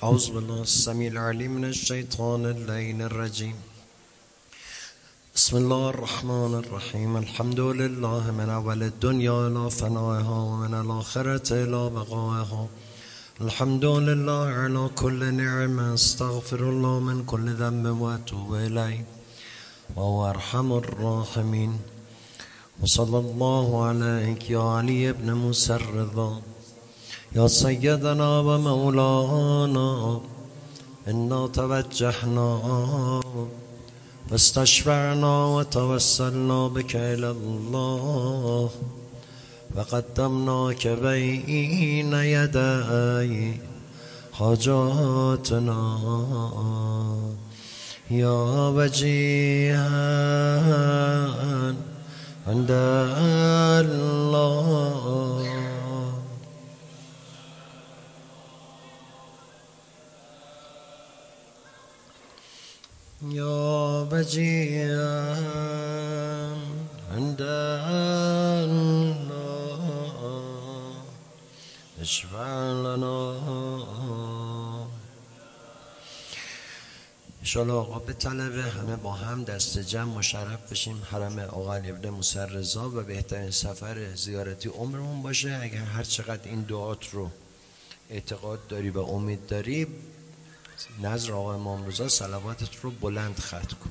أعوذ بالله السميع العليم من الشيطان اللعين الرجيم. بسم الله الرحمن الرحيم. الحمد لله من أول الدنيا إلى فنائها ومن الآخرة إلى بقائها. الحمد لله على كل نعمة. استغفر الله من كل ذنب وأتوب إليه وهو أرحم الراحمين. وصلى الله عليك يا علي بن موسى الرضا يا سيدنا ومولانا. إنا توجهنا واستشفعنا وتوسلنا بك إلى الله وقدمناك بين يدي حاجاتنا يا وجيها عند الله. يا وجيها عند الله اشفع لنا. انشاءالله آقا به طلب همه با هم دست جمع مشرف بشیم حرم آقا علی ابن موسی رضا و بهترین سفر زیارتی عمرمون باشه. اگر هر چقدر این دعات رو اعتقاد داری و امید داری، نظر آقا امام رضا صلواتت رو بلند ختم کن.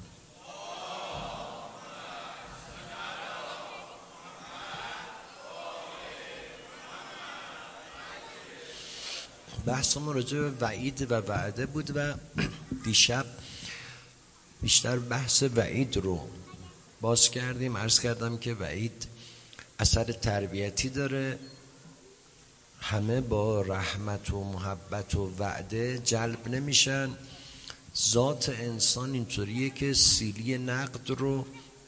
بحثمون راجع به وعید و وعده بود و دیشب بیشتر بحث وعید رو باز کردیم. عرض کردم که وعید اثر تربیتی داره، همه با رحمت و محبت و وعده جلب نمیشن. ذات انسان اینطوریه که سیلی نقد رو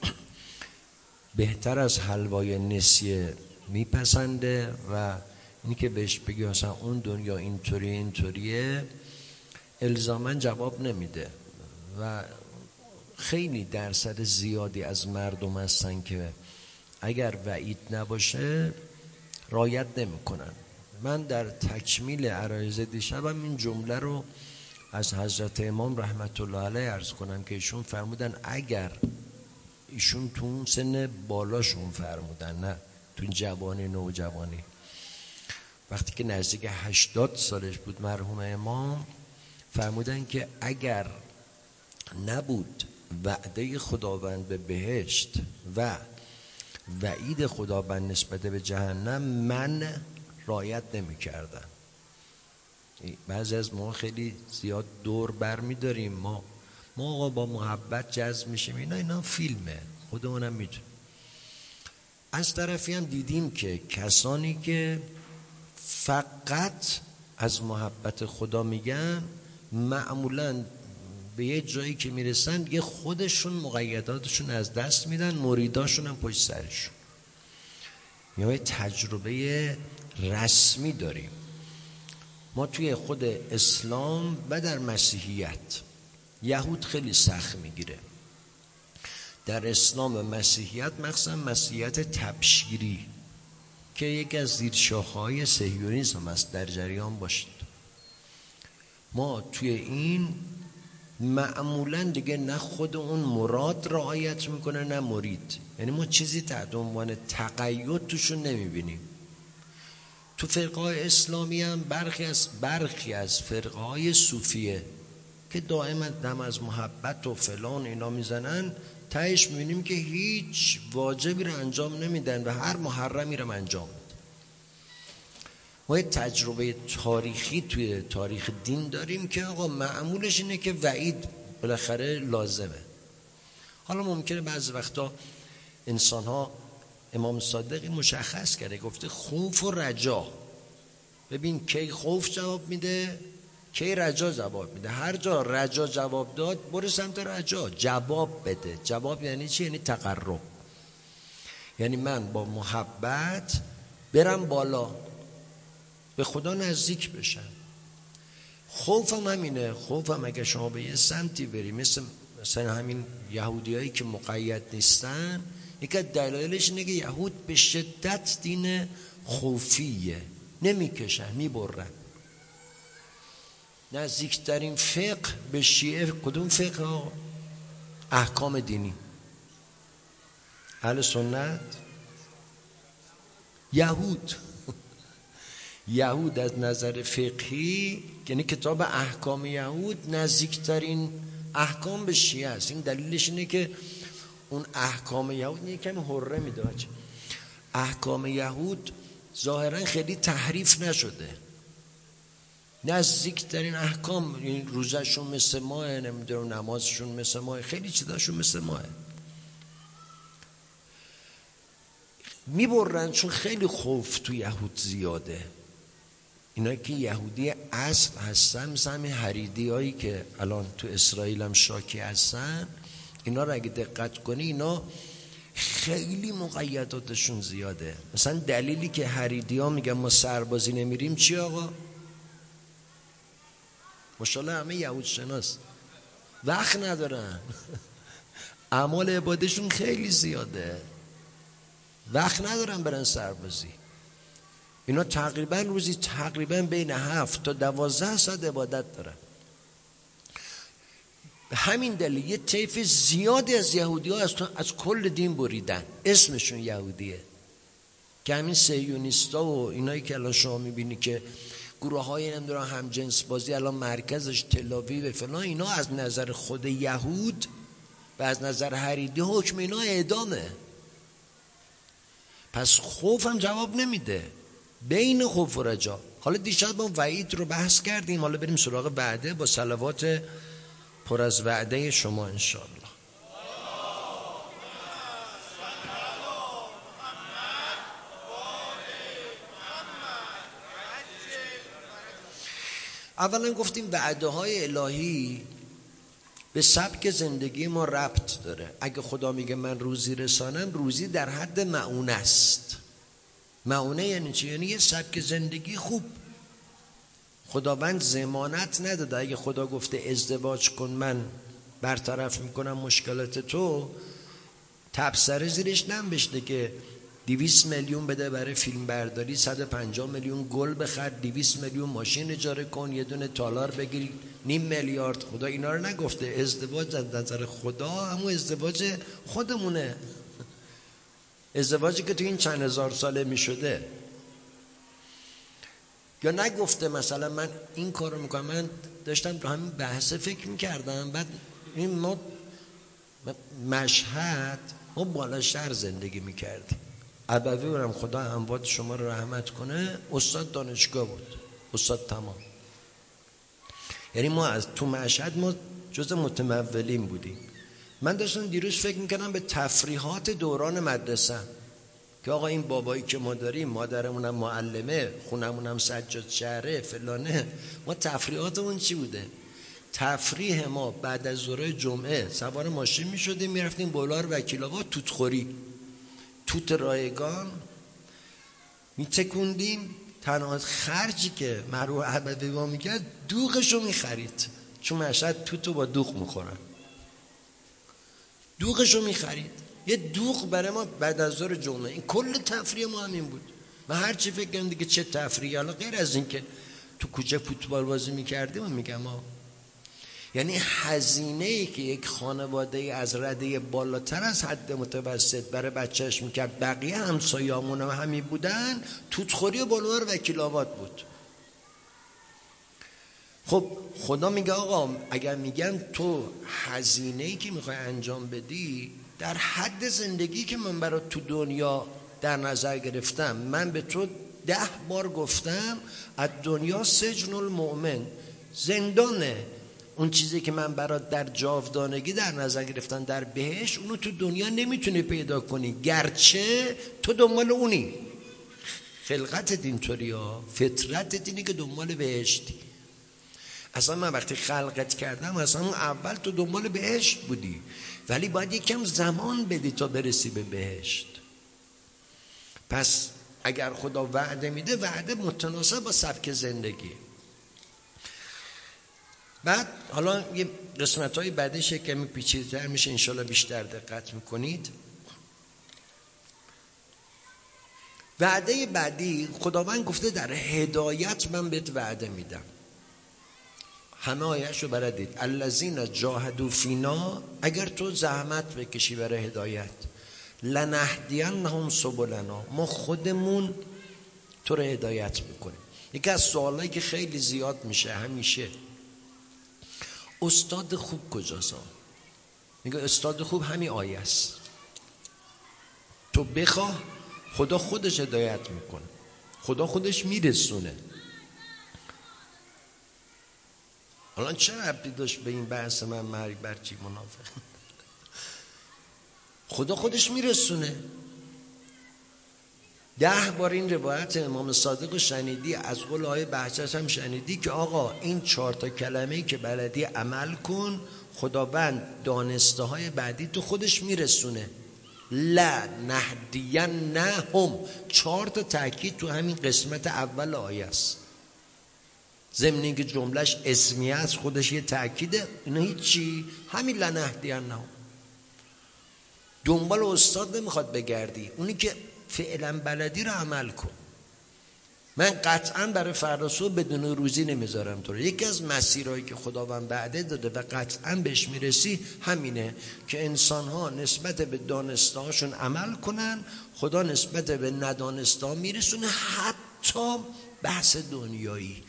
بهتر از حلوای نسیه میپسنده و اینی که بهش بگی مثلا اون دنیا اینطوریه الزاما جواب نمیده و خیلی درصد زیادی از مردم هستن که اگر وعید نباشه رعایت نمیکنن. من در تکمیل عرایض دیشبم این جمله رو از حضرت امام رحمت الله علیه عرض کنم که ایشون فرمودن، اگر ایشون تو اون سن بالاشون فرمودن، نه تو جوانی نوجوانی، وقتی که نزدیک 80 سالش بود مرحوم امام، فرمودن که اگر نبود وعده خداوند به بهشت و وعید خداوند نسبت به جهنم، من رعایت نمی کردم. بعضی از ما خیلی زیاد دور بر می داریم، ما آقا با محبت جذب میشیم، اینا فیلمه، خودمونم میدونیم. از طرفی هم دیدیم که کسانی که فقط از محبت خدا میگن معمولاً به یه جایی که میرسن یه خودشون مقیداتشون از دست میدن، مریداشون هم پشت سرشون. یه تجربه رسمی داریم ما توی خود اسلام و در مسیحیت. یهود خیلی سخت میگیره در اسلام و مسیحیت، مخصوصا مسیحیت تبشیری که یکی از زیرشاخه‌های صهیونیسم است، در جریان باشید. ما توی این معمولا دیگه نه خود اون مراد رعایت میکنه نه مرید، یعنی ما چیزی تحت عنوان تقید توشون نمیبینیم. تو فرقه‌های اسلامی هم برخی از فرقه‌های صوفیه که دائما دم از محبت و فلان اینا میزنن، تهش میبینیم که هیچ واجبی رو انجام نمیدن و هر محرمی رو انجام میدن. ما یه تجربه تاریخی توی تاریخ دین داریم که آقا معمولش اینه که وعید بالاخره لازمه. حالا ممکنه بعضی وقتا انسان ها، امام صادقی مشخص کرده، گفته خوف و رجا. ببین کی خوف جواب میده، کی رجا جواب میده. هر جا رجا جواب داد برو سمت رجا، جواب بده. جواب یعنی چی؟ یعنی تقرب، یعنی من با محبت برم بالا، به خدا نزدیک بشن. خوفم همینه. خوفم اگه شما به یه سمتی بری، مثلا همین یهودیایی که مقید نیستن، یکی از دلایلش اینه که یهود به شدت دین خوفیه، نمیکشن، میبرن. نزدیکترین فقه به شیعه کدوم فقه ها؟ احکام دینی. اهل سنت یهود از نظر فقهی، یعنی کتاب احکام یهود نزدیکترین احکام به شیعه است. این دلیلش اینه که اون احکام یهود یکم حره میده. احکام یهود ظاهرا خیلی تحریف نشده، نزدیکترین احکام، این روزشون مثل ماه، نمیدونم نمازشون مثل ماه، خیلی چیزاشون مثل ماه. میبرن چون خیلی خوف تو یهود زیاده. اینا که یهودی اصل هستن، مثل همین حریدی هایی که الان تو اسرائیل هم شاکی هستن، اینا رو اگه دقت کنی اینا خیلی مقیداتشون زیاده. مثلا دلیلی که حریدی ها میگن ما سربازی نمیریم چی آقا؟ ماشاءالله همه یهود شناس، وقت ندارن اعمال عبادشون خیلی زیاده، وقت ندارن برن سربازی. اینا تقریبا روزی بین 7 تا 12 ساعت عبادت دارن. به همین دلیل یه طیف زیادی از یهودی ها از کل دین بریدن، اسمشون یهودیه. که همین صهیونیستا و اینایی که الان شما میبینی که گروه های نمیدونم همجنس بازی الان مرکزش تل‌آویو و فلان، اینا از نظر خود یهود و از نظر حریدی حکم اینا اعدامه. پس خوف هم جواب نمیده، بین خوف و رجا. حالا دیشب ما وعید رو بحث کردیم، حالا بریم سراغ وعده با صلوات پر از وعده شما انشاءالله. اولا گفتیم وعده های الهی به سبک زندگی ما ربط داره. اگه خدا میگه من روزی رسانم، روزی در حد معونه است. معونه یعنی چی؟ یعنی یه سبک زندگی خوب. خداوند ضمانت نداده اگه خدا گفته ازدواج کن من برطرف میکنم مشکلات تو، تبصره زیرش ننوشته که 200 میلیون بده برای فیلم برداری، 150 میلیون گل بخر، 200 میلیون ماشین اجاره کن، یه دونه تالار بگیر، 500 میلیارد. خدا اینا رو نگفته. ازدواج از نظر خدا همون ازدواج خودمونه، ازدواجی که تو این چند هزار ساله می شده. یا نگفته مثلا من این کارو میکنم. من داشتم تو همین بحث فکر میکردم، بعد این ما مشهد ما بالا شهر زندگی میکردیم. ابوی برم خدا اموات شما رو رحمت کنه، استاد دانشگاه بود، استاد تمام. یعنی ما از تو مشهد ما جز متمولین بودیم. من داشتم دیروز فکر میکردم به تفریحات دوران مدرسه، که آقا این بابایی که ما داریم، مادرمونم معلمه، خونمونم سجاد شهره فلانه، ما تفریحاتمون چی بوده؟ تفریح ما بعد از ظهر جمعه سوار ماشین میشدیم میرفتیم بولار وکیل‌آباد توتخوری، توت رایگان میتکوندیم. تنها خرجی که مرحوم احمدی ما میکرد دوغشو میخرید، چون مشهد توتو با دوغ میخورن، دوغشو میخرید. یه دوغ برای ما بعد از ظهر جمعه. این کل تفریح ما همین بود. من هر چی فکر کنم دیگه چه تفریحی، حالا غیر از این که تو کوچه فوتبال بازی میکردیم، میگم یعنی هزینه‌ای که یک خانواده از رده بالاتر از حد متوسط برای بچهش میکرد، بقیه همسایه‌مون هم همین بودن، توتخوری و بلوار وکیل‌آباد بود. خب خدا میگه آقا اگر میگم تو هزینه‌ای که میخوای انجام بدی در حد زندگی که من برات تو دنیا در نظر گرفتم، من به تو 10 بار گفتم از دنیا سجن المؤمن، زندانه. اون چیزی که من برات در جاودانگی در نظر گرفتم در بهشت، اونو تو دنیا نمیتونی پیدا کنی، گرچه تو دنبال اونی. خلقتت اینطوری ها، فطرتت اینه که دنبال بهشتی. اصلا من وقتی خلقت کردم اصلا اون اول تو دنبال بهشت بودی، ولی باید یکم زمان بدی تا برسی به بهشت. پس اگر خدا وعده میده، وعده متناسب با سبک زندگی. بعد حالا یه قسمت‌های بعدش کمی پیچیده‌تر میشه، انشالله بیشتر دقت میکنید. وعده بعدی، خداوند گفته در هدایت من بهت وعده میدم. همه آیه‌شو بلدید. الذین جاهدوا فینا، اگر تو زحمت بکشی برای هدایت، لنهدینهم سبلنا، ما خودمون تو رو هدایت میکنیم. یکی از سوالایی که خیلی زیاد میشه همیشه، استاد خوب کجاست؟ میگه استاد خوب همین آیه است. تو بخواه خدا خودش هدایت میکنه، خدا خودش میرسونه. الان چه ربطی داشت به این بحث من مرگ بر چی منافق؟ خدا خودش میرسونه. 10 بار این روایت امام صادق شنیدی، از قول آقای بهجت هم شنیدی که آقا این 4 کلمه‌ای که بلدی عمل کن، خداوند دانسته های بعدی تو خودش میرسونه. لا نهدینهم، 4 تاکید تو همین قسمت اول آیه است. ضمن اینکه جملهش اسمیه است، خودش یه تاکیده. اینا هیچی، همین لنهدینهم. دنبال استاد نمیخواد بگردی، اونی که فعلا بلدی رو عمل کن. من قطعا برای فردا صبح بدون روزی نمیذارم تو رو. یکی از مسیرهایی که خداوند وعده داده و قطعا بهش میرسی همینه که انسان ها نسبت به دانسته هاشون عمل کنن، خدا نسبت به ندانسته ها میرسونه، حتی بحث دنیایی.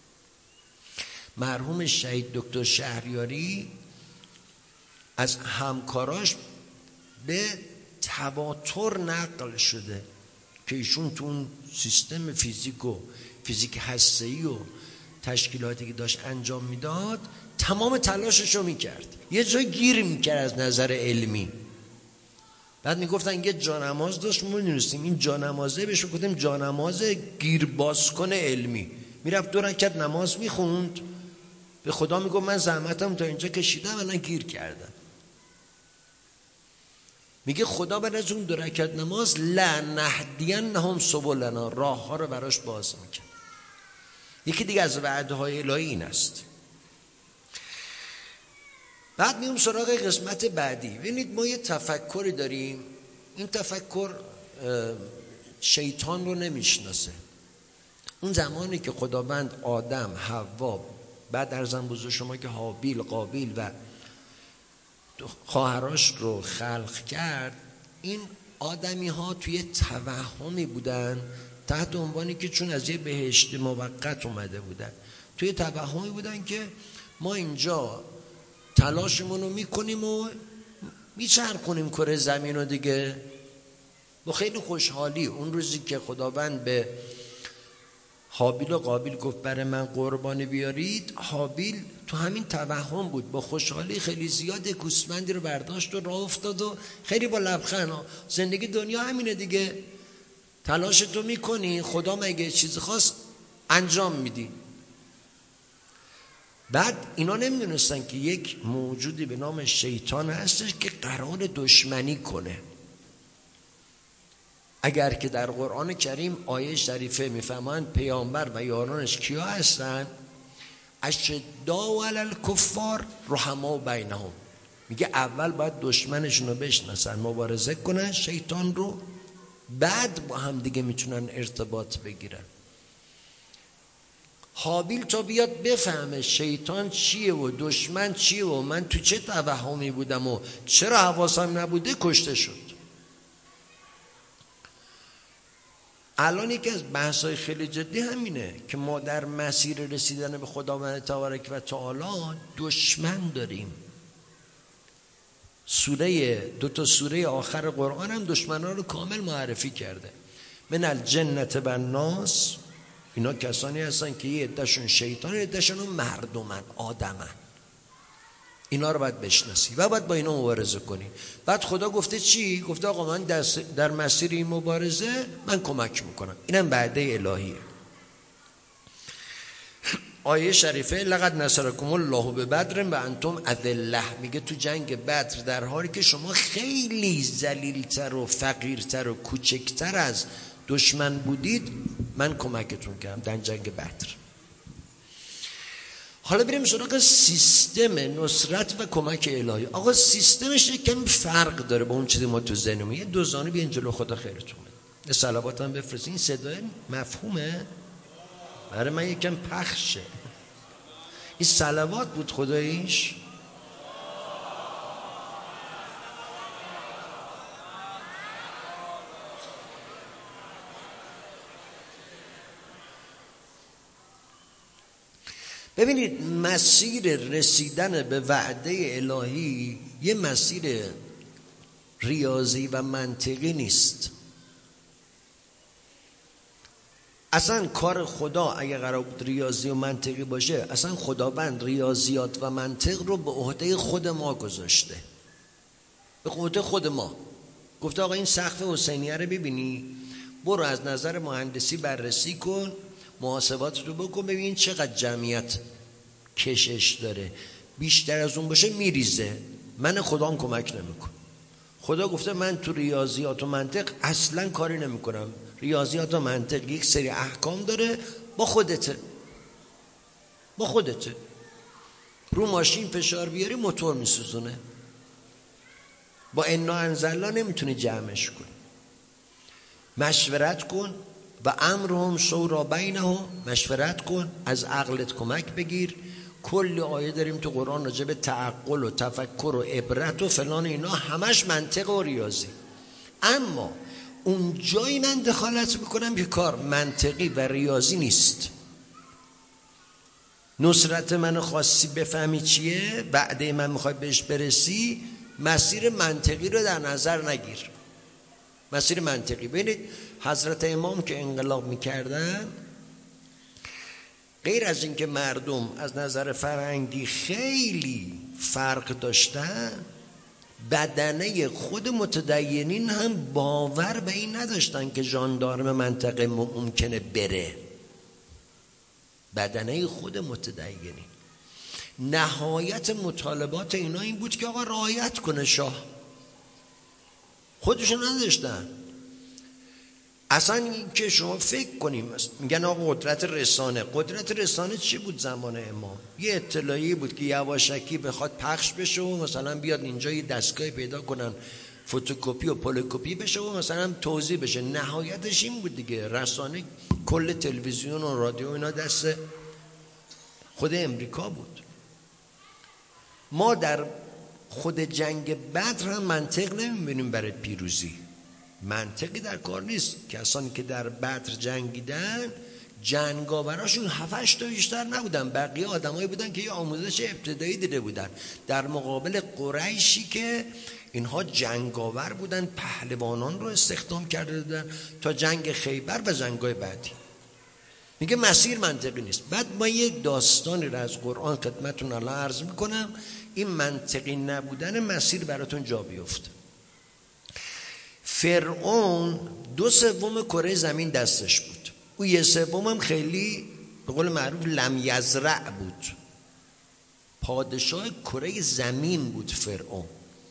مرحوم شهید دکتر شهریاری از همکاراش به تواتر نقل شده که ایشون تو اون سیستم فیزیک هسته‌ای و تشکیلاتی که داشت انجام میداد تمام تلاشش رو میکرد، یه جای گیر میکرد از نظر علمی. بعد میگفتن یه جانماز داشت، ما میدونستیم این جانمازه، بهش گفتیم جانماز گیر بازکن علمی. میرفت 2 رکعت نماز میخوند، به خدا میگفت من زحمتم تا اینجا کشیدم الان گیر کردم. میگه خدا بعد از اون 2 رکعت نماز لنهدینهم سبلنا، راه ها رو براش باز میکنه. یکی دیگه از وعده های الهی این است. بعد میام سراغ قسمت بعدی. ببینید ما یه تفکری داریم، این تفکر شیطان رو نمیشناسه. اون زمانی که خداوند آدم، حوا، بعد ارزم بزرگ شما که هابیل، قابیل و خواهراش رو خلق کرد، این آدمی ها توی توهمی بودن تحت عنوانی که چون از یه بهشت موقت اومده بودن، توی توهمی بودن که ما اینجا تلاشمون رو میکنیم و میچرخونیم کره زمین رو دیگه. با خیلی خوشحالی اون روزی که خداوند به هابیل و قابیل گفت برای من قربانی بیارید، هابیل تو همین توهم بود، با خوشحالی خیلی زیاد گوسفندی رو برداشت و راه افتاد و خیلی با لبخند. زندگی دنیا همینه دیگه، تلاشتو میکنی، خدا مگه چیز خاص انجام میدی. بعد اینا نمیدونستن که یک موجودی به نام شیطان هستش که قرار دشمنی کنه. اگر که در قرآن کریم آیه شریفه میفهمند پیامبر و یارانش کیا هستن؟ اشداء علی الکفار رحماء بینهم. میگه اول باید دشمنشون رو بشناسن، مبارزه کنن شیطان رو، بعد با هم دیگه میتونن ارتباط بگیرن. هابیل تا بیاد بفهمه شیطان چیه و دشمن چیه و من تو چه توهمی بودم و چرا حواسم نبوده، کشته شد. الان یکی از بحث‌های خیلی جدی همینه که ما در مسیر رسیدن به خداوند تبارک و تعالی دشمن داریم. دو تا سوره آخر قرآن هم دشمنان رو کامل معرفی کرده. من الجنة و الناس، اینا کسانی هستن که یه عده‌شون شیطان، یه عده‌شون مردمن، آدمن. اینا رو باید بشناسی و باید با اینا مبارزه کنی. بعد خدا گفته چی؟ گفته آقا من در مسیر این مبارزه من کمک میکنم. اینم وعده الهیه. آیه شریفه لقد نصرکم الله ببدر و انتم اذله، میگه تو جنگ بدر در حالی که شما خیلی ذلیل‌تر و فقیرتر و کوچکتر از دشمن بودید، من کمکتون کردم در جنگ بدر. حالا بریم سراغ سیستم نصرت و کمک الهی. آقا سیستمش یکم فرق داره با اون چیزی ما تو ذهنمون. یه 2 زانو بیاین جلو، خدا خیرتون بده. یه صلوات هم بفرستین. این صدای مفهومه؟ برای من یکم پخشه. این صلوات بود خداییش. ببینید مسیر رسیدن به وعده الهی یه مسیر ریاضی و منطقی نیست. اصلا کار خدا اگه قرار بود ریاضی و منطقی باشه، اصلا خداوند ریاضیات و منطق رو به عهده خود ما گذاشته، به عهده خود ما. گفته آقا این سقف حسینیه رو ببینی، برو از نظر مهندسی بررسی کن، محاسبات رو بکن، ببین چقدر جمعیت کشش داره، بیشتر از اون باشه میریزه، من خدام کمک نمیکن. خدا گفته من تو ریاضیات و منطق اصلا کاری نمیکنم. ریاضیات و منطق یک سری احکام داره، با خودته. رو ماشین فشار بیاری موتور میسوزونه، با انا انزلنا نمیتونی جمعش کنی. مشورت کن و امرهم شورا بینهم، مشورت کن، از عقلت کمک بگیر. کلی آیه داریم تو قرآن راجع به تعقل و تفکر و عبرت و فلان، اینا همش منطق و ریاضی. اما اون جایی من دخالت میکنم که کار منطقی و ریاضی نیست. نصرت من خواستی بفهمی چیه، وعده من میخوای بهش برسی، مسیر منطقی رو در نظر نگیر. مسیر منطقی. ببینید حضرت امام که انقلاب میکردن، غیر از اینکه مردم از نظر فرهنگی خیلی فرق داشتن، بدنه خود متدینین هم باور به این نداشتن که ژاندارم منطقه ممکنه بره. بدنه خود متدینین نهایت مطالبات اینا این بود که آقا رعایت کنه شاه. خودشون نداشتن. اصلا این که شما فکر کنیم، میگن آقا قدرت رسانه چی بود زمان امام؟ یه اطلاعی بود که یواشکی بخواد پخش بشه و مثلا بیاد اینجا یه دستگاه پیدا کنن فتوکپی و پولوکپی بشه و مثلا توزیع بشه. نهایتش این بود دیگه. رسانه کل تلویزیون و رادیو اینا دست خود امریکا بود. ما در خود جنگ بدر هم منطق نمیبینیم برای پیروزی. منطقی در کار نیست. کسانی که در بدر جنگیدن جنگاوراشون 7-8 تا بیشتر نبودن، بقیه آدمایی بودن که یه آموزش ابتدایی دیده بودن، در مقابل قریشی که اینها جنگاور بودن، پهلوانان رو استخدام کرده بودن تا جنگ خیبر و جنگای بعدی. میگه مسیر منطقی نیست. بعد ما یه داستانی رو از قرآن خدمتتون الان عرض میکنم، این منطقی نبودن مسیر براتون جا بیفته. فرعون 2/3 کره زمین دستش بود، او 1/3 هم خیلی به قول معروف لم یزرع بود. پادشاه کره زمین بود فرعون.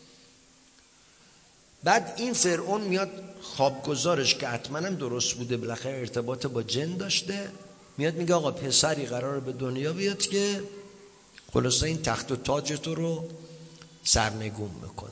بعد این فرعون میاد خوابگزارش که حتما هم درست بوده، بالاخره ارتباط با جن داشته، میاد میگه آقا پسری قراره به دنیا بیاد که خلاصه این تخت و تاج تو رو سرنگون میکنه.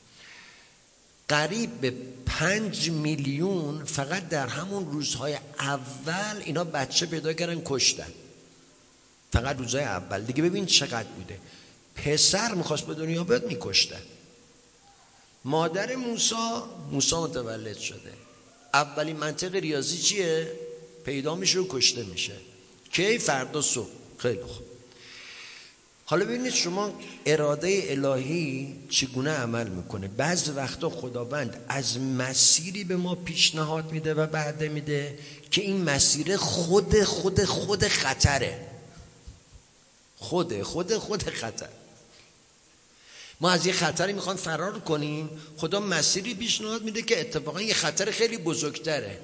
قریب به 5 میلیون فقط در همون روزهای اول اینا بچه پیدا کردن کشتن. فقط روزهای اول دیگه ببین چقدر بوده. پسر میخواست به دنیا بیاد میکشتن. مادر موسی متولد شده. اولین منطق ریاضی چیه؟ پیدا میشه و کشته میشه. کی؟ فردا صبح. خیلی خوب. حالا ببینید شما اراده الهی چگونه عمل میکنه. بعضی وقتا خداوند از مسیری به ما پیشنهاد میده و وعده میده که این مسیر خود خطره. خود خطر. ما از یه خطری میخوایم فرار کنیم، خدا مسیری پیشنهاد میده که اتفاقا یه خطر خیلی بزرگتره.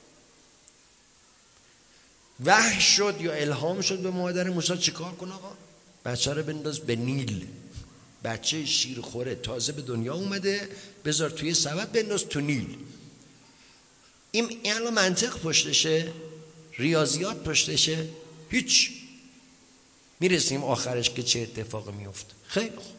وحی شد یا الهام شد به مادر موسی چیکار کنه آقا؟ بچه رو بنداز به نیل. بچه شیرخوره تازه به دنیا اومده، بذار توی سبد بنداز تو نیل. این الان منطق پشتشه، ریاضیات پشتشه، هیچ. میرسیم آخرش که چه اتفاقی میفته. خیلی خوب.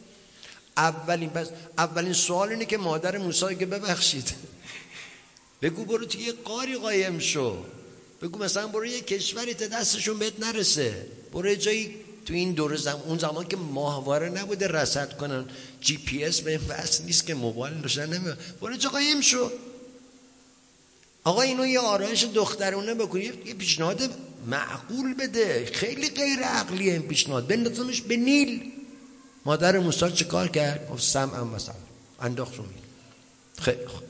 اولین سوال اینه که مادر موسی که ببخشید بگو برو توی یه غاری قایم شو، بگو مثلا برو یه کشوری تا دستشون بهت نرسه، برو یه جایی تو این اون زمان که ماهواره نبوده رصد کنن، جی پی اس به این وصل نیست که موبایل روشن نمیاد، برو چه قایم شو آقا اینو یه آرایش دخترونه بکنی، یه پیشنهاد معقول بده، خیلی غیر عقلیه این پیشنهاد، بندازمش به نیل. مادر موسی چه کار کرد؟ گفت سمعا و طاعة، انداخت رو نیل. خیلی خوب،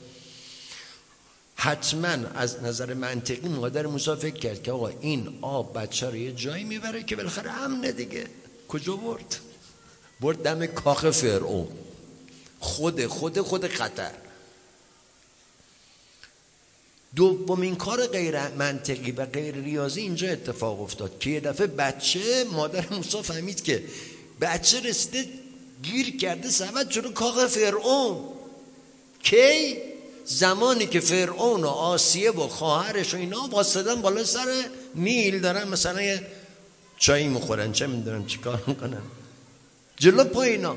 حتما از نظر منطقی مادر موسی فکر کرد که آقا این آب بچه رو یه جایی میبره که بالاخره امنه دیگه. کجا برد؟ برد دم کاخ فرعون. خود خطر. دومین کار غیر منطقی و غیر ریاضی اینجا اتفاق افتاد که یه دفعه مادر موسی فهمید که بچه رسیده گیر کرده سبد جلو کاخ فرعون. کی؟ زمانی که فرعون و آسیه و خواهرش و اینا واسدن بالا سر نیل دارن مثلا یه چایی میخورن، چه میدونم چی کار میکنن جلو پای اینا.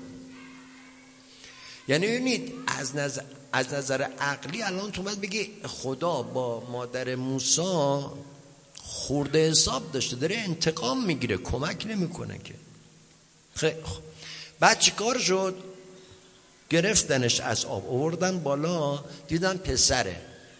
یعنی ببینید از نظر عقلی الان تو باید بگی خدا با مادر موسی خورده حساب داشته، داره انتقام میگیره، کمک نمیکنه که. خیلی بعد چی کار شد؟ گرفتنش از آب آوردن بالا، دیدن پسره.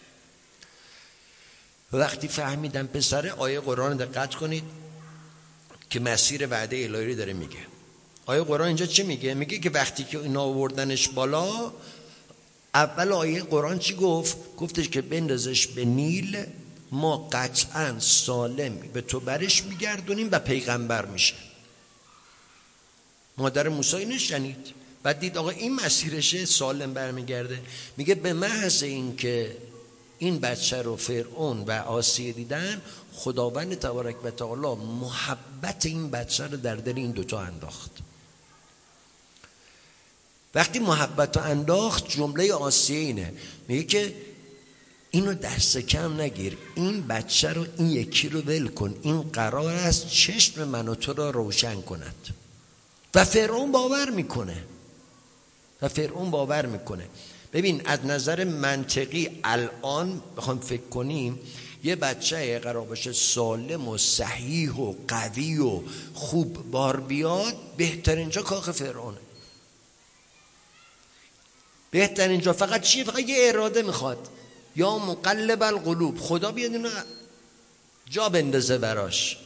وقتی فهمیدن پسره، آیه قرآن دقت کنید که مسیر وعده الهی داره میگه. آیه قرآن اینجا چی میگه؟ میگه که وقتی که اینا آوردنش بالا، اول آیه قرآن چی گفت؟ گفتش که بندازش به نیل، ما قطعا سالم به تو برش میگردونیم و پیغمبر میشه. مادر موسی اینو شنید، بعد دید آقا این مسیرشه، سالم برمیگرده. میگه به محض این که این بچه رو فرعون و آسیه دیدن، خداوند تبارک و تعالی محبت این بچه رو در دل این دوتا انداخت. وقتی محبت رو انداخت، جمله آسیه اینه، میگه که اینو دست کم نگیر، این بچه رو، این یکی رو ول کن، این قرار است چشم من و تو را روشن کند. و فرعون باور میکنه. ببین از نظر منطقی الان بخوام فکر کنیم، یه بچه قرار باشه سالم و صحیح و قوی و خوب بار بیاد، بهترین جا کاخ فرعونه. بهترین جا فقط چیه؟ فقط یه اراده میخواد، یا مقلب القلوب، خدا بیاد اینو جا بندازه براش.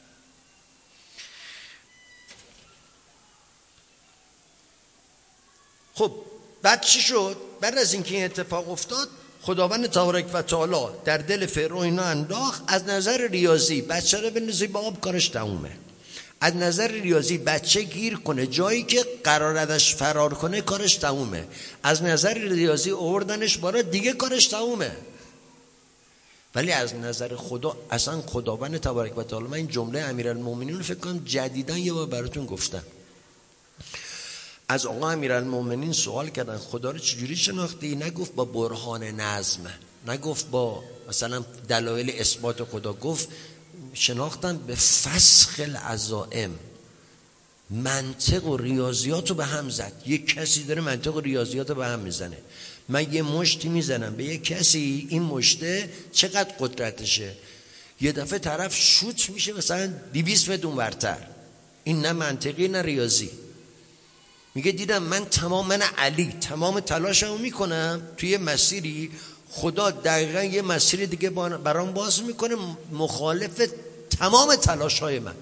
خب بعد چی شد؟ بعد از اینکه این اتفاق افتاد، خداوند تبارک و تعالی در دل فرعون اینا انداخت. از نظر ریاضی بچه رو بندازی با آب، کارش تمومه. از نظر ریاضی بچه گیر کنه جایی که قرار ازش فرار کنه، کارش تمومه. از نظر ریاضی آوردنش بالا، دیگه کارش تمومه. ولی از نظر خدا، اصلا خداوند تبارک و تعالی، من این جمله امیرالمومنین رو فکر کنم جدیداً یه بار براتون گفتم. از آقا امیرالمومنین سوال کردن خدا رو چجوری شناختی؟ نگفت با برهان نظم، نگفت با مثلا دلایل اثبات خدا، گفت شناختن به فسخ العزائم. منطق و ریاضیات رو به هم زد. یک کسی داره منطق و ریاضیات رو به هم میزنه. من یه مشتی میزنم به یک کسی، این مشته چقدر قدرتشه، یه دفعه طرف شوت میشه مثلا 200 متر اونورتر. این نه منطقی نه ریاضی. میگه دیدم من علی تمام تلاشمو میکنم توی مسیری، خدا دقیقا یه مسیر دیگه برام باز میکنه مخالف تمام تلاشهای من.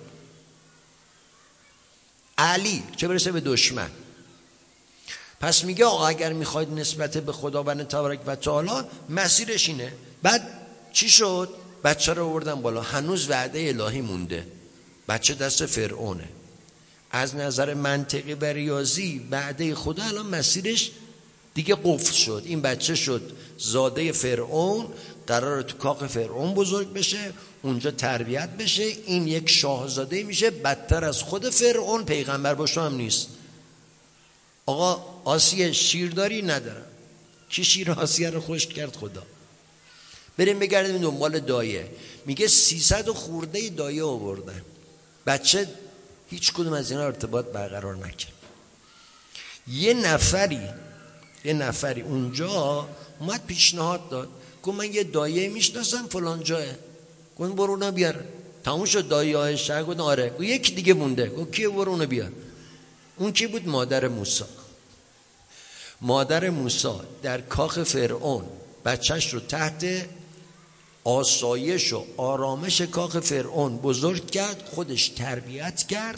علی چه برسه به دشمن. پس میگه آقا اگر میخواید نسبت به خداوند تبارک و تعالی، مسیرش اینه. بعد چی شد؟ بچه رو آوردن بالا، هنوز وعده الهی مونده، بچه دست فرعونه. از نظر منطقی و ریاضی وعده خدا الان مسیرش دیگه قفل شد. این بچه شد زاده فرعون، قراره تو کاخ فرعون بزرگ بشه، اونجا تربیت بشه، این یک شاهزاده میشه، بدتر از خود فرعون، پیغمبر باشه هم نیست. آقا آسیه شیرداری ندارم، کی شیر آسیه رو خشک کرد؟ خدا. بریم بگردیم دنبال دایه. میگه 300 خورده دایه آوردن، بچه هیچ کدوم از اینا ارتباط برقرار نکرد. یه نفری اونجا اومد پیشنهاد داد، گفت من یه دایه میشناسم فلان جاه، گفت برو اونو بیار. تموم شد. دایی های شهر گفتن آره. گفت یکی دیگه مونده. گفت کیه؟ برو اونو بیار. اون کی بود؟ مادر موسی. مادر موسی در کاخ فرعون بچهش رو تحت آسایش و آرامش کاخ فرعون بزرگ کرد، خودش تربیت کرد.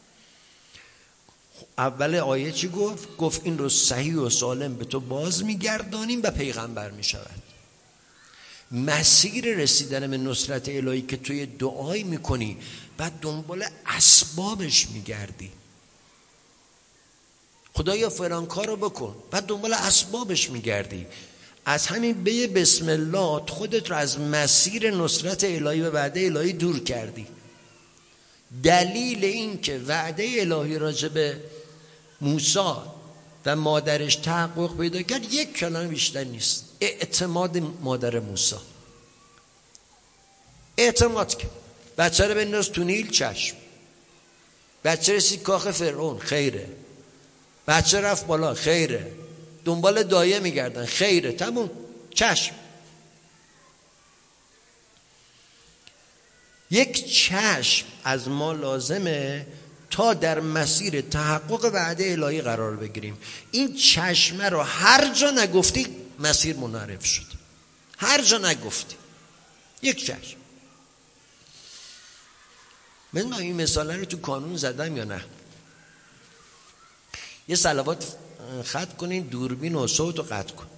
اول آیه چی گفت؟ گفت این رو صحیح و سالم به تو باز میگردانیم و پیغمبر میشود. مسیر رسیدن به نصرت الهی که توی دعای میکنی، بعد دنبال اسبابش میگردی. خدایا فلان کارو بکن، بعد دنبال اسبابش میگردی. از همین به بسم الله خودت رو از مسیر نصرت الهی و وعده الهی دور کردی. دلیل این که وعده الهی راجع به موسی و مادرش تحقق پیدا کرد یک کلمه بیشتر نیست: اعتماد مادر موسی. اعتماد کرد. بچه رو بنداز تو نیل، چشم. بچه رسید کاخ فرعون، خیره. بچه رفت بالا، خیره. دنبال دایه میگردن، خیره. تموم، چشم. یک چشم از ما لازمه تا در مسیر تحقق وعده الهی قرار بگیریم. این چشمه رو هر جا نگفتی مسیر منحرف شد. هر جا نگفتی یک چشم. من این مثاله رو تو کانون زدم یا نه؟ یه صلوات خط کنین، دوربین و صوت رو قطع کن.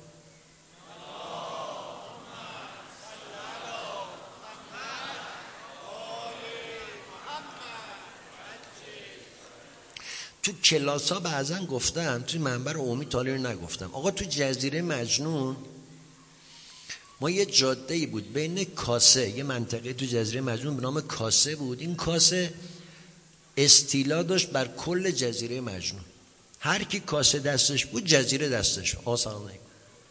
تو کلاس ها بعضن گفتم، توی منبر عمومی تالی رو نگفتم. آقا تو جزیره مجنون ما یه جاده‌ای بود بین کاسه، یه منطقه تو جزیره مجنون به نام کاسه بود. این کاسه استیلا داشت بر کل جزیره مجنون. هر کی کاسه دستش بود جزیره دستش. سلام علیکم.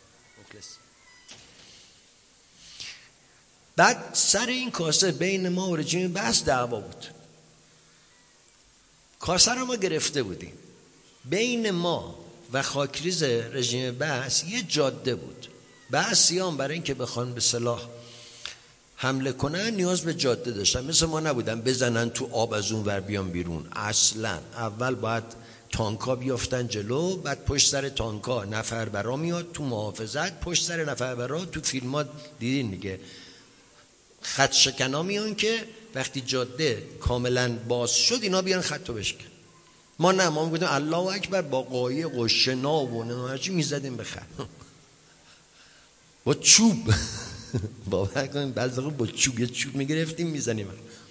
بعد سر این کاسه بین ما و رژیم بحث دعوا بود. کاسه رو ما گرفته بودیم. بین ما و خاکریز رژیم بحث یه جاده بود. بحثیان برای اینکه بخوان به سلاح حمله کنن نیاز به جاده داشتن. مثل ما نبودن بزنن تو آب از اون ور بیان بیرون. اصلا اول باید تانکا بیافتن جلو، بعد پشت سر تانکا نفربرا میاد تو محافظت، پشت سر نفربرا تو فیلمات دیدین دیگه خط شکنا میان که وقتی جاده کاملا باز شد اینا بیان خطو بشکن. ما نه، ما میگفتیم الله اکبر با قایق و شناب و نمارچی میزدیم به خط با چوب. باور کنیم بعضی وقت با چوب، یه چوب میگرفتیم میزنیم.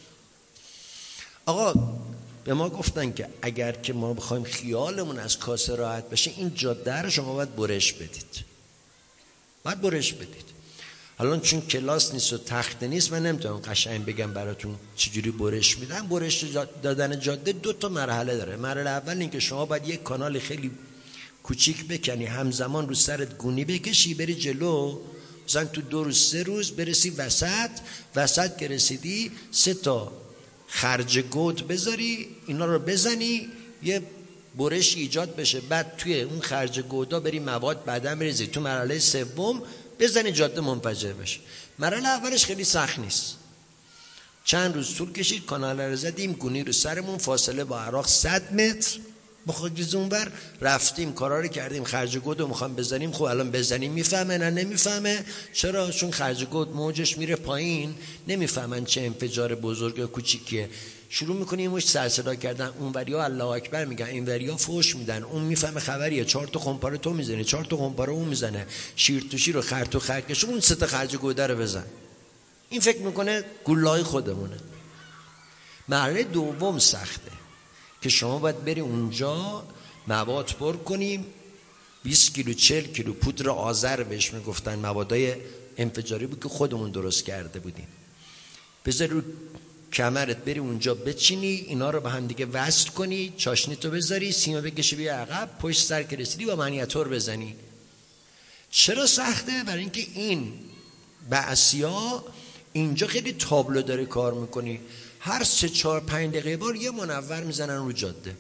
آقا به ما گفتن که اگر که ما بخوایم خیالمون از کاسه راحت بشه این جاده رو شما باید برش بدید. باید برش بدید. حالا چون کلاس نیست و تخته نیست من نمیتونم قشنگ بگم براتون چجوری برش میدن. برش دادن جاده 2 مرحله داره. مرحله اول این که شما باید یک کانال خیلی کوچیک بکنی، همزمان رو سرت گونی بکشی بری جلو، مثلا تو 2 روز 3 روز برسی وسط که رسیدی 3 تا خرج گود بذاری، اینا رو بزنی یه برش ایجاد بشه، بعد توی اون خرج گودا بری مواد بعدم بریزی، تو مرحله سوم بزنی جاده منفجر بشه. مرحله اولش خیلی سخت نیست. چند روز طول کشید، کانال رو زدیم، گونی رو سرمون، فاصله با عراق 100 متر با خاکریز اونور رفتیم، کارا رو کردیم. خرج گود رو میخوام بزنیم. خب الان بزنیم میفهمه؟ نه نمیفهمه. چرا؟ چون خرج گود موجش میره پایین، نمیفهمن چه انفجار بزرگ یا کوچیکیه. شروع میکنیم مش سر صدا کردن. اونوریا الله اکبر میگن، اینوریا فوش میدن. اون میفهمه خبریه، 4 تا خمپاره تو میزنی، 4 تا خمپاره اون میزنه، شیر تو شیر و خر تو خرکش، اون 3 تا خرج گوده رو بزن. این فکر میکنه گولای خودمونه. مرحله دوم سخته که شما باید بری اونجا مواد پر کنیم. 20 کیلو 40 کیلو پودر آذر بهش میگفتن، موادای انفجاری بود که خودمون درست کرده بودیم. بذاری رو کمرت، بری اونجا بچینی، اینا رو به هم دیگه وصل کنی، چاشنی تو بذاری، سیما بکشی بیا عقب، پشت سر که رسیدی با منیتور بزنی. چرا سخته؟ برای اینکه این بعثیا اینجا خیلی تابلو داره کار میکنی. هر 3 4 5 دقیقه بار یه منور میزنن رو جاده.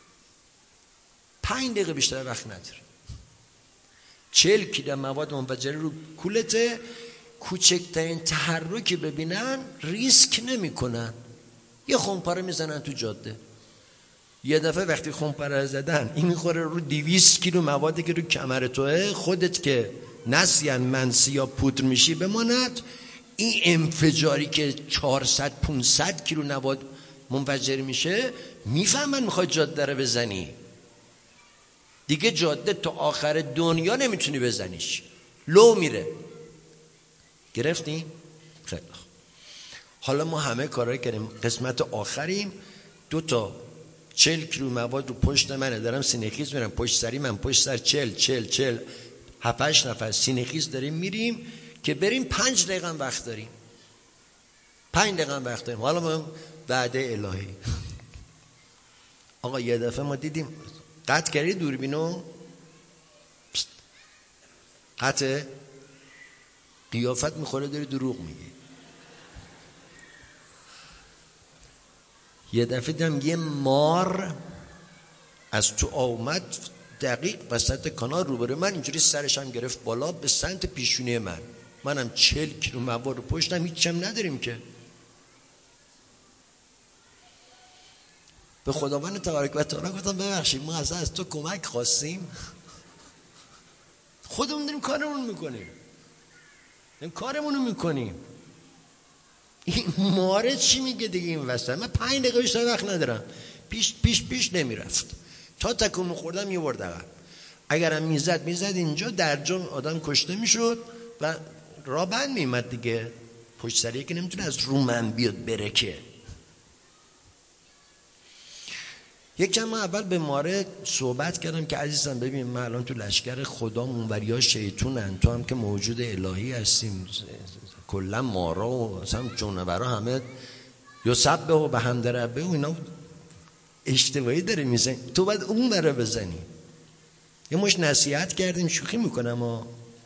5 دقیقه بیشتر وقت نداره. 40 کیلو مواد منفجره رو کولته. کوچکترین تحرکی ببینن ریسک نمی کنن، یه خمپاره میزنن تو جاده. یه دفعه وقتی خمپاره زدن این میخوره رو 200 کیلو موادی که رو کمر توه، خودت که نسیان منسی یا پودر میشی بماند، این انفجاری که 400-500 کیلو مواد منفجر میشه، میفهمن میخوای جاده رو بزنی دیگه، جاده تا آخر دنیا نمیتونی بزنیش، لو میره. گرفتی؟ خیلی خوب. حالا ما همه کارایی کردیم، قسمت آخریم. 2 تا 40 کیلو مواد رو پشت منه، دارم سینه‌خیز میرم پشت سری من، پشت سر 40 7-8 نفر سینه‌خیز داریم میریم که بریم. 5 دقیقه وقت داریم، 5 دقیقه وقت داریم. حالا ما وعده الهی. آقا یه دفعه ما دیدیم قطع کردی دوربینو، قطع، قیافت میخوره داری دروغ میگی. یه دفعه دیدم یه مار از تو آمد دقیق وسط کانال روبروی من، اینجوری سرش هم گرفت بالا به سمت پیشونی من. منم 40 کیلو مواد رو پشتم، هیچم نداریم که. به خداوند تبارک و تعالی گفتم ببخشید ما از تو کمک خواستیم، خودمون داریم کارمون میکنیم، این ماره چی میگه دیگه این وسط؟ من 5 دقیقه بیشتر وقت ندارم. پیش نمیرفت، تا تکون میخوردم میبرد عقب. اگرم میزد اینجا در جا آدم کشته میشد و راه بند میمد دیگه. پشت سریه که نمیتونه از رو من بیاد بره که. یک کم اول به ماره صحبت کردم که عزیزم ببین من الان تو لشکر خدا، منوریا شیطونن، تو هم که موجود الهی هستیم، کلا مارا و مثلا جونورا همه یسبح و بحمد ربه و اینا اشتباهی داره میزنی، تو باید اون بره بزنی. یه مش نصیحت کردیم، شوخی میکنم ها،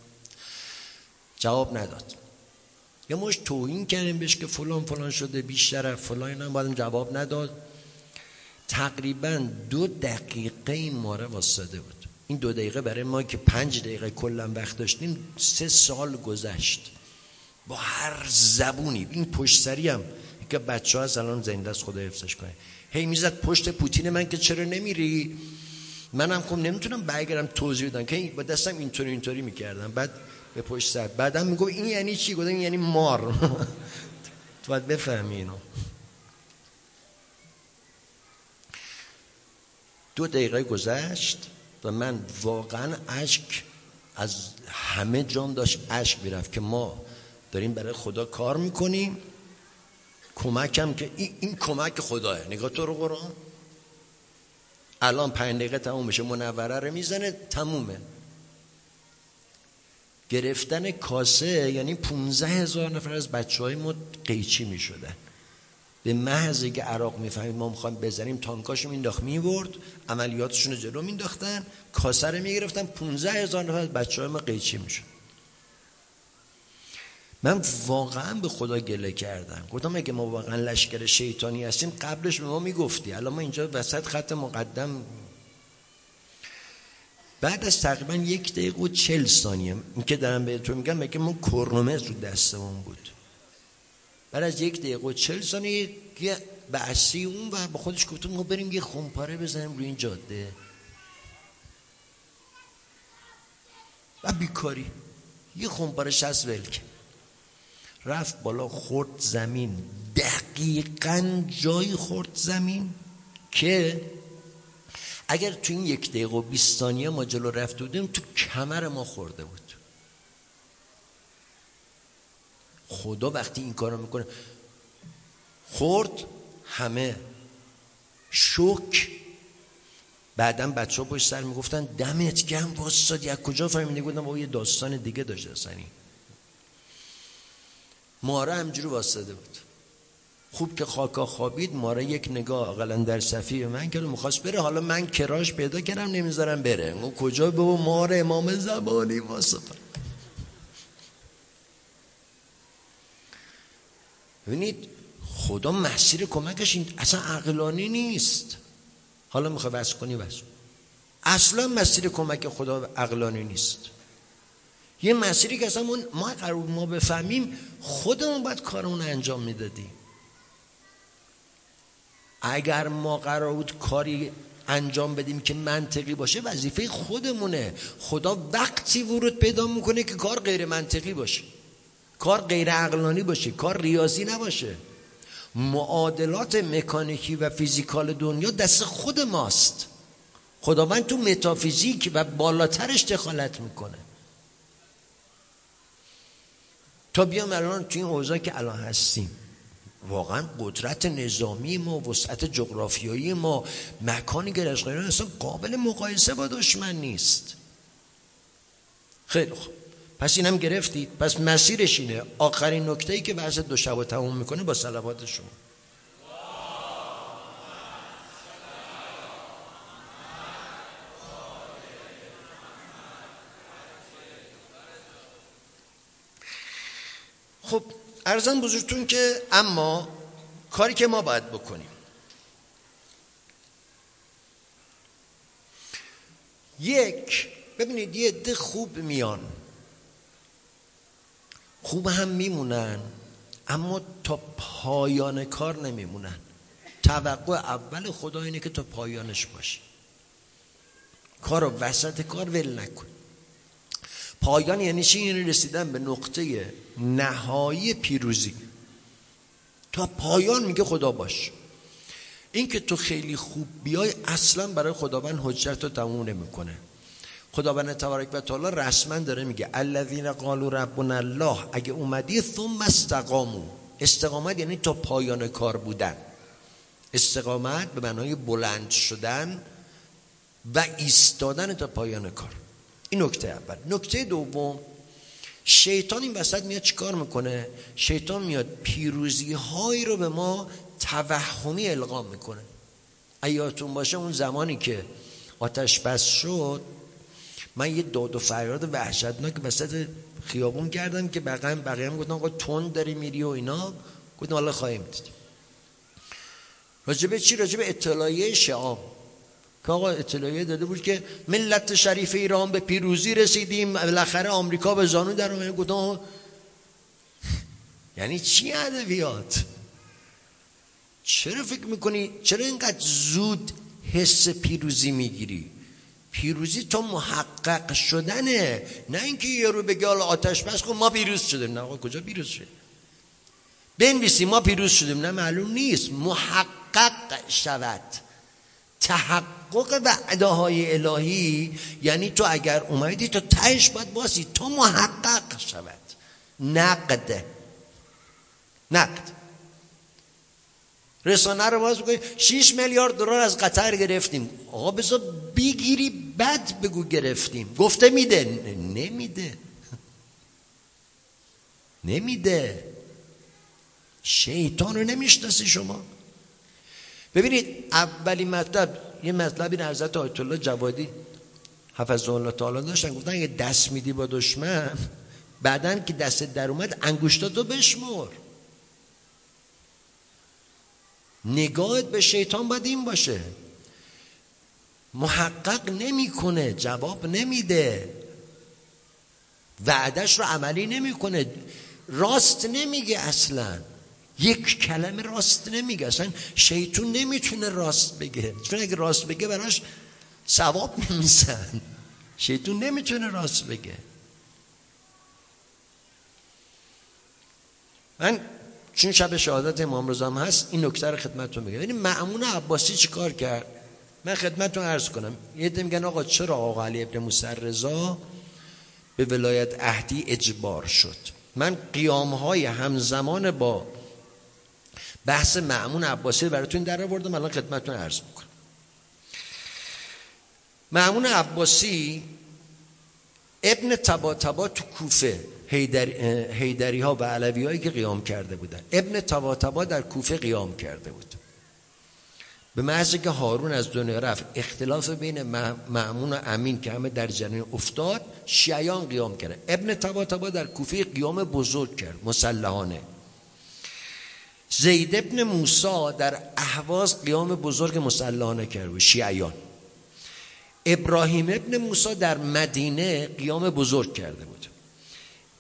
جواب نداد. یه مش توهین کردیم بهش که فلان شده بیشتر فلان، اینا بعدم جواب نداد. تقریبا 2 دقیقه این ماره واسطه بود. این 2 دقیقه برای ما که 5 دقیقه کلا وقت داشتیم 3 سال گذشت با هر زبونی. این پشت سری هم که بچه ها الان زنده است خدا حفظش کنه، هی میزد پشت پوتین من که چرا نمیری. منم خب نمیتونم برگردم توضیح بدم که با دستم اینطوری میکردم، بعد به پشت سر بعدم میگم این یعنی چی؟ گفتم این یعنی مار. تو باید بفهمی اینو. 2 دقیقه گذشت و من واقعا اشک از همه جان داشت اشک میرفت که ما داریم برای خدا کار میکنیم، کمکم که این کمک خداه. نگاه تو رو قرآن، الان 5 دقیقه تموم میشه، منوره رو میزنه تمومه. گرفتن کاسه یعنی 15,000 نفر از بچه های ما قیچی میشدن. به محض که عراق میفهمید ما میخوایم بزنیم تانکاشو مینداخت میبرد، عملیاتشون رو جلو مینداختن، کاسه رو میگرفتن، 15,000 نفر از بچه های ما قیچی میشد. من واقعا به خدا گله کردم، گفتم اگه ما واقعا لشکر شیطانی هستیم قبلش به ما میگفتی. الان ما اینجا وسط خط مقدم. بعد از تقریبا 1 دقیقه و 40 ثانیه این که دارم بهتون میگم، مگه ما کرونومتر رو دستمون بود. بعد از 1 دقیقه و 40 ثانیه یه بعثی اون و با خودش گفتم ما بریم یه خمپاره بزنیم روی این جاده. و بیکاری یه خمپاره 60 ولک رفت بالا، خورد زمین، دقیقاً جایی خورد زمین که اگر تو این 1 دقیقه و 20 ثانیه ما جلو رفت بودیم تو کمر ما خورده بود. خدا وقتی این کارو میکنه، خورد، همه شوک. بعدم بچه ها پشت سر میگفتن دمت گرم واسطادی، از کجا فهمیدی؟ گفتم بابا یه داستان دیگه داشت اصلا. ماره همجوری واسطاده بود. خوب که خاکا خوابید، ماره یک نگاه اقلا در صفی من کرد و میخواست بره. حالا من کراش پیدا کردم نمیذارم بره. اون کجا بابا ماره امام زمانی واسطه. ببینید خدا مسیر کمکش این اصلا عقلانی نیست. حالا میخوای بس کنی بس، اصلا مسیر کمک خدا عقلانی نیست. یه مسیری که اصلا ما قرار ما بفهمیم خودمون باید کارمون انجام میدادیم. اگر ما قرار بود کاری انجام بدیم که منطقی باشه وظیفه خودمونه. خدا وقتی ورود پیدا میکنه که کار غیر منطقی باشه، کار غیر عقلانی باشه، کار ریاضی نباشه. معادلات مکانیکی و فیزیکال دنیا دست خود ماست. خداوند تو متافیزیک و بالاترش دخالت میکنه. تا بیام الان تو این اوضاع که الان هستیم، واقعا قدرت نظامی ما، وسعت جغرافیایی ما، مکانی که از غیران اصلا قابل مقایسه با دشمن نیست. خیلی خوب، پس اینم گرفتید. پس مسیرش اینه. آخرین نکته‌ای که بحث دو شب تموم میکنه با صلوات شما. خب عرضم بزرگتون که اما کاری که ما باید بکنیم، یک، ببینید یه عده خوب میان، خوب هم میمونن، اما تا پایان کار نمیمونن. توقع اول خدا اینه که تا پایانش باشه، کار رو وسط کار ول نکن. پایان یعنی چی؟ یعنی رسیدن به نقطه نهایی پیروزی. تا پایان میگه خدا باش. این که تو خیلی خوب بیای اصلا برای خداوند حجت رو تموم نمیکنه. خداوند تبارک و تعالی رسما داره میگه الذین قالوا ربنا الله، اگه اومدی ثم استقاموا. استقامت یعنی تا پایان کار بودن. استقامت به معنای بلند شدن و ایستادن تا پایان کار. این نکته اول. نکته دوم، شیطان این وسط میاد چیکار میکنه؟ شیطان میاد پیروزی هایی رو به ما توهمی القا میکنه. یادتون باشه اون زمانی که آتش بس شد، من یه داد و فریاد وحشتناک وسط خیابون کردم که بقیه هم گفتن آقا تند داری میری و اینا. گفتم حالا خواهیم دید. راجبه چی؟ راجبه اطلاعیه شام که آقا اطلاعیه داده بود که ملت شریف ایران به پیروزی رسیدیم، بالاخره آمریکا به زانو در اومد. گفتم یعنی چی ادبیات؟ چرا فکر میکنی چرا اینقدر زود حس پیروزی میگیری؟ پیروزی تو محقق شدنه، نه اینکه یه رو بگه حالا آتش بس کن ما پیروز شدیم. نه آقا کجا پیروز شدیم؟ بنویسی ما پیروز شدیم، نه معلوم نیست. محقق شود. تحقق وعده های الهی یعنی تو اگر اومدی تو تهش باید باسی تا محقق شود. نقد رسانه رو باز بکنی 6 میلیارد دلار از قطر گرفتیم. آقا بذار بگیری بعد بگو گرفتیم. گفته میده؟ نمیده. شیطان رو نمیشناسی شما؟ ببینید اولی مطلب، یه مطلبی رو حضرت آیت الله جوادی حفظه الله تعالی داشتن، گفتن اگه دست میدی با دشمن، بعدن که دست در اومد انگشتاتو بشمر. نگاهت به شیطان باید این باشه. محقق نمیکنه، جواب نمیده، وعدش رو عملی نمیکنه، راست نمیگه، اصلا یک کلمه راست نمیگه. اصلا شیطان نمیتونه راست بگه، چون اگه راست بگه براش ثواب نمیسن. شیطان نمیتونه راست بگه. من چون شب شهادت امام رضا هم هست این نکته رو خدمتتون بگم. یعنی مأمون عباسی چیکار کرد؟ من خدمتتون عرض کنم. یه عده میگن آقا چرا آقا علی ابن موسی رضا به ولایت عهدی اجبار شد؟ من قیام‌های همزمان با بحث مأمون عباسی براتون در آوردم، الان خدمتتون عرض میکنم. مأمون عباسی ابن طباطبا تو کوفه، حیدری ها و علوی هایی که قیام کرده بودن، ابن طباطبا در کوفه قیام کرده بود. به محض که هارون از دنیا رفت، اختلاف بین مأمون و امین که همه در جریان افتاد، شیعیان قیام کردن. ابن طباطبا در کوفه قیام بزرگ کرد مسلحانه. زید ابن موسی در اهواز قیام بزرگ مسلحانه کرد شیعیان. ابراهیم ابن موسی در مدینه قیام بزرگ کرده بود.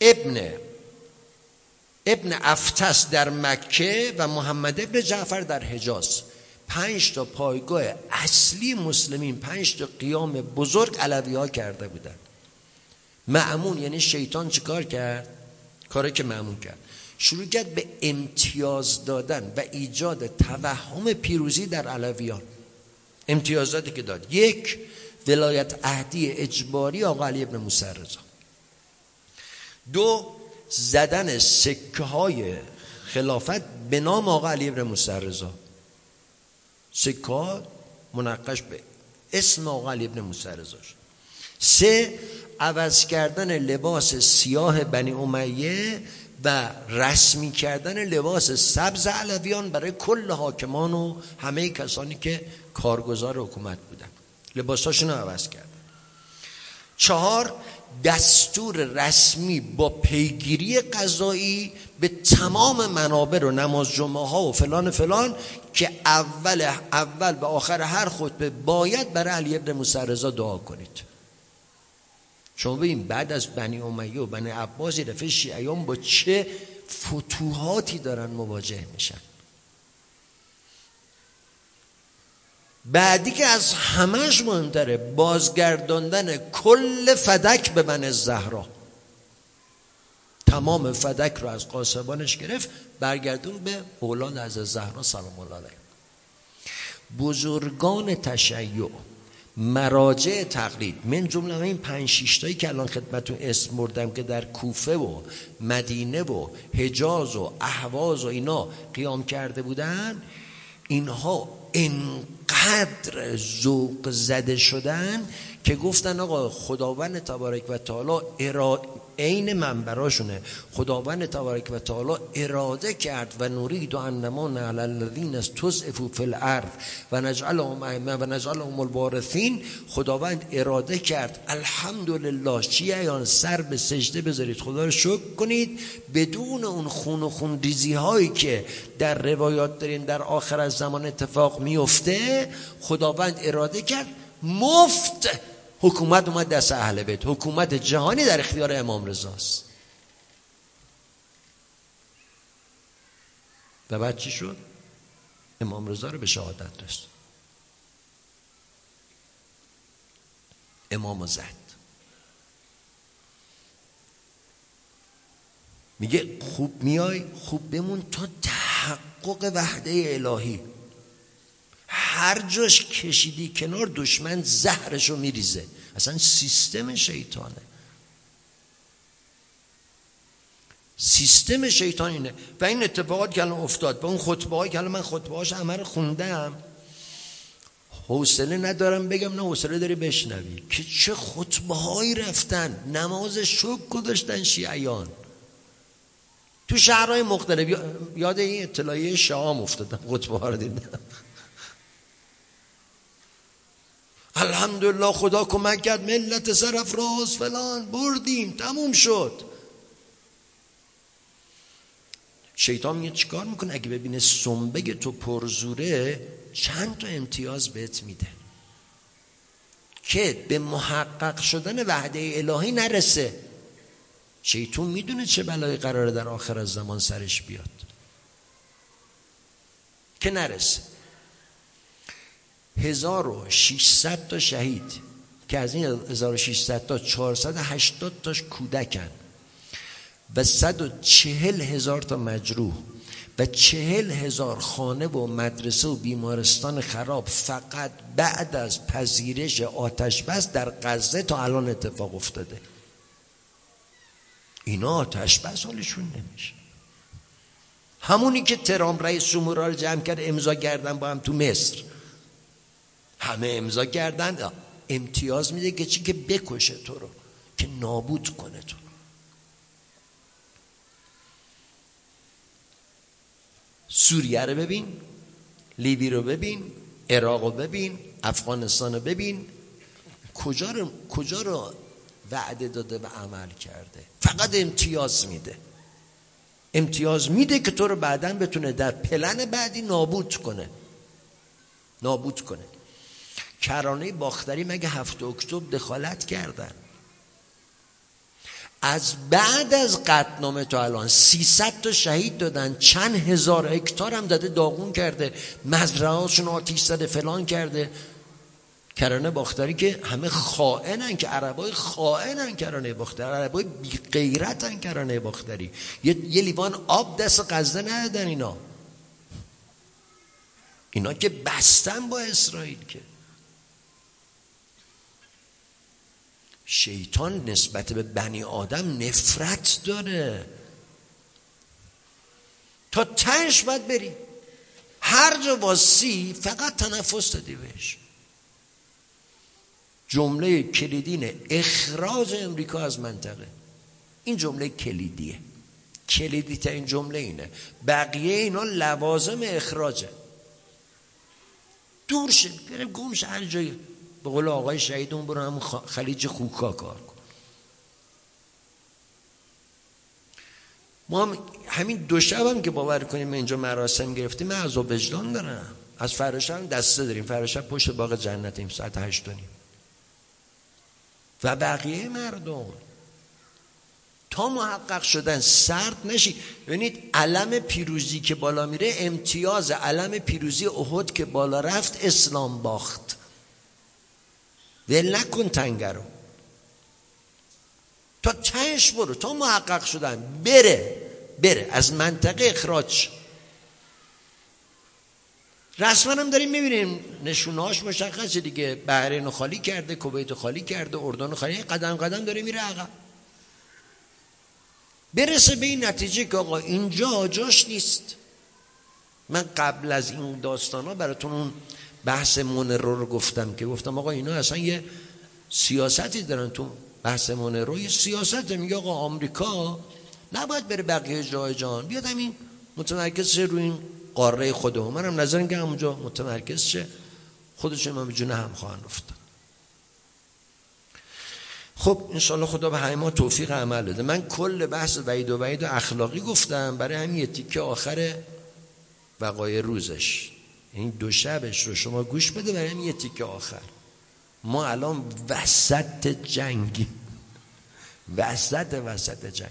ابن افتس در مکه و محمد ابن جعفر در حجاز. 5 تا پایگاه اصلی مسلمین، 5 تا قیام بزرگ علوی ها کرده بودن. مأمون یعنی شیطان چیکار کرد؟ کاری که مأمون کرد، شروع کرد به امتیاز دادن و ایجاد توهم پیروزی در علویان. امتیازاتی که داد: 1 ولایت عهدی اجباری آقا علی ابن موسی رضا. 2 زدن سکه های خلافت به نام آقا علی ابن موسی رضا، سکه ها منقش به اسم آقا علی ابن موسی رضا شد. 3 عوض کردن لباس سیاه بنی امیه و رسمی کردن لباس سبز علویان برای کل حاکمان و همه کسانی که کارگزار حکومت بودن، لباساشون رو عوض کردن. 4 دستور رسمی با پیگیری قضایی به تمام منابر و نماز جمعه ها و فلان فلان که اول و آخر هر خطبه باید برای علی ابن موسی رضا دعا کنید. شما ببین بعد از بنی امیه و بنی عباس رفع شیعیان با چه فتوحاتی دارن مواجه میشن. بعدی که از همهش مهمتره، بازگرداندن کل فدک به بنی الزهرا. تمام فدک رو از قاسبانش گرفت برگردون به اولاد از الزهرا سلام الله علیها. بزرگان تشیع، مراجع تقلید، من جمله این 5-6 تایی که الان خدمتتون اسم بردم که در کوفه و مدینه و حجاز و اهواز و اینا قیام کرده بودن، اینها انقدر ذوق زده شدن که گفتن آقا خداوند تبارک و تعالی عین منبراشونه، خداوند تبارک و تعالی اراده کرد و نرید ان نمن علی الذین استضعفوا فی الارض و نجعلهم ائمه و نجعلهم الوارثین. خداوند اراده کرد الحمدلله شیعیان سر به سجده بذارید، خدا رو شکر کنید، بدون اون خون و خون ریزی هایی که در روایات داریم در آخر از زمان اتفاق میفته. خداوند اراده کرد مفت حکومت اومد دست اهل بیت، حکومت جهانی در اختیار امام رضاست. و بعد چی شد؟ امام رضا رو به شهادت رسوند، امامو زد. میگه خوب میای خوب بمون تا تحقق وحده الهی. هر جاش کشیدی کنار دشمن زهرشو میریزه. اصلا سیستم شیطانه، سیستم شیطان اینه. و این اتفاقات که الان افتاد با اون خطبه هایی که الان من خطبه هاش همه رو خوندم، حوصله ندارم بگم، نه حوصله داری بشنوی که چه خطبه هایی رفتن، نماز شکر گذاشتن شیعیان تو شهرهای مختلف. یاد این اطلاعیه شام افتادم، خطبه ها رو دیدم. الحمدلله خدا کمک کرد، ملت سرافراز فلان بردیم، تموم شد. شیطان میگه چیکار میکنه؟ اگه ببینه سنبگ تو پرزوره چند تا امتیاز بهت میده که به محقق شدن وحده الهی نرسه. شیطان میدونه چه بلایی قراره در آخر از زمان سرش بیاد که نرسه. 1600 تا شهید که از این 1600 تا 480 تاش کودکن و 140,000 تا مجروح و 40,000 خانه و مدرسه و بیمارستان خراب فقط بعد از پذیرش آتش بس در غزه تا الان اتفاق افتاده. اینا آتش بس حالشون نمیشه. همونی که ترامپ رئیس جمهورها رو جمع کرد امضا کردن با هم تو مصر، همه امضا کردن، امتیاز میده که چی؟ که بکشه تو رو، که نابود کنه تو رو. سوریه رو ببین، لیبی رو ببین، عراق رو ببین، افغانستان رو ببین، کجا رو وعده داده و عمل کرده. فقط امتیاز میده، امتیاز میده که تو رو بعداً بتونه در پلن بعدی نابود کنه. کرانه باختری مگه 7 اکتبر دخالت کردن؟ از بعد از قطعنامه تا الان 300 تا شهید دادن، چند هزار هکتار هم داده داغون کرده، مزرعه‌هاشون آتیش زده، فلان کرده. کرانه باختری که همه خائنن، که عربای خائنن کرانه باختری، عربای بی غیرتن کرانه باختری. یه لیوان آب دست غزه ندادن اینا که بستن با اسرائیل. که شیطان نسبت به بنی آدم نفرت داره، تا تهش باید بری هر جا واسی فقط تنفس دادی بهش. جمله کلیدینه اخراج امریکا از منطقه. این جمله کلیدیه، کلیدی ترین جمله اینه. بقیه اینا لوازم اخراجه. دور شد، بریم گم شه هر جایی. به قول آقای شهیدون برو هم خلیج خوکا کار کن. ما هم همین دو شب هم که باور کنیم اینجا مراسم گرفتیم، من عذاب وجدان دارم. از فراشب هم دسته داریم، فراشب پشت باغ جنتیم ساعت 8:30 و بقیه مردم تا محقق شدن سرد نشی. ببینید علم پیروزی که بالا میره، امتیاز علم پیروزی احد که بالا رفت، اسلام باخت. ول نکن تنگه رو، تا تهش برو، تا محقق شدن بره از منطقه اخراج. رسما هم داریم میبینیم نشونهاش مشخصه دیگه. بحرین خالی کرده، کویت خالی کرده، اردن خالی، قدم قدم داره میره عقب. برسه به این نتیجه که آقا اینجا جاش نیست. من قبل از این داستانا براتون اون بحث مونرو رو گفتم آقا اینا اصلا یه سیاستی دارن. تو بحث مونرو یه سیاست میگه آقا آمریکا نباید بره بقیه جای جهان، بیاد همین متمرکز شه روی این قاره خودمون. منم نظرم که همونجا متمرکز شه، خودشون هم جون هم خواهند افتاد. خب انشالله خدا به همه ما توفیق عمل بده. من کل بحث وعید و اخلاقی گفتم، برای همین یه تیکه آخر وقایع روزش، این دو شبش رو شما گوش بده، برای همین یه تیکه آخر. ما الان وسط جنگیم، وسط جنگ.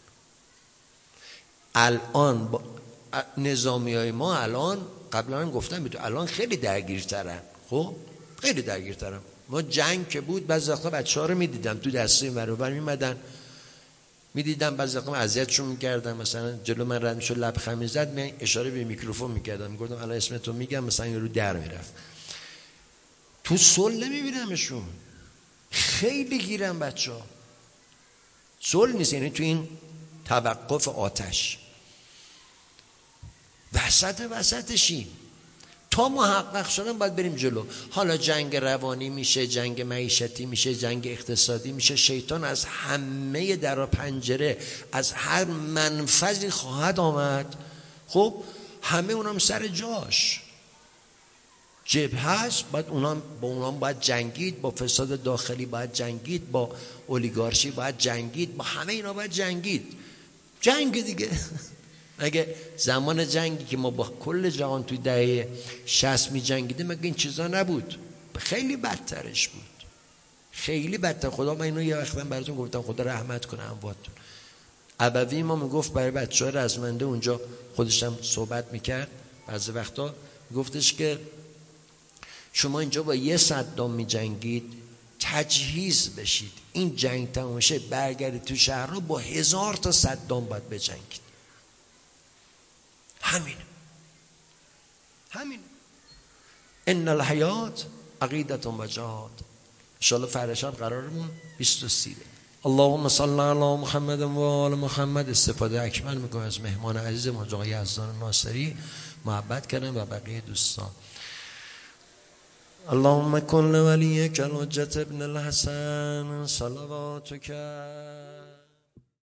الان نظامی های ما الان، قبلا هم گفتم الان خیلی درگیرترن. خب خیلی درگیرترن. ما جنگ که بود بعضی وقتا بچه‌ها رو میدیدم تو دسته برابر میمدن، میدیدم بعضی وقتا اذیتشون میکردم، مثلا جلو من رد میشد لبخند میزد، من اشاره به میکروفون میکردم، میگفتم الان اسمتو میگم، مثلا یارو در میرفت. تو صلح نمیبینمشون، خیلی گیرن بچه‌ها. صلح نیست، یعنی تو این توقف آتش وسطشی. تا محقق شدن باید بریم جلو. حالا جنگ روانی میشه، جنگ معیشتی میشه، جنگ اقتصادی میشه. شیطان از همه در و پنجره، از هر منفذی خواهد آمد. خب همه اونام سر جاش. جبهه هست، باید با اونام باید جنگید، با فساد داخلی باید جنگید، با اولیگارشی باید جنگید، با همه اینا باید جنگید. جنگ دیگه. مگه زمان جنگی که ما با کل جهان توی دهه 60 می جنگیدیم مگه این چیزا نبود؟ خیلی بدترش بود، خیلی بدتر. خدا، من اینو یه وقتا براتون گفتم، خدا رحمت کنه امواتتون. ابوی ما میگفت برای بچه‌ها رزمنده اونجا، خودش هم صحبت میکرد بعضی وقتا، گفتش که شما اینجا با یه صدام می جنگید، تجهیز بشید، این جنگ تموم شه برگردید تو شهر رو با 1000 تا صدام باید بجنگید. همین ان الحیات عقیدة و جهاد. انشاءالله فرشان قرارمون 23. اللهم صل علی محمد و آل محمد. استفاده اکمل میکنم از مهمان عزیز ما آقای یزدان ناصری، محبت کردن، و بقیه دوستان. اللهم کن ولیک الحجة ابن الحسن صلواتک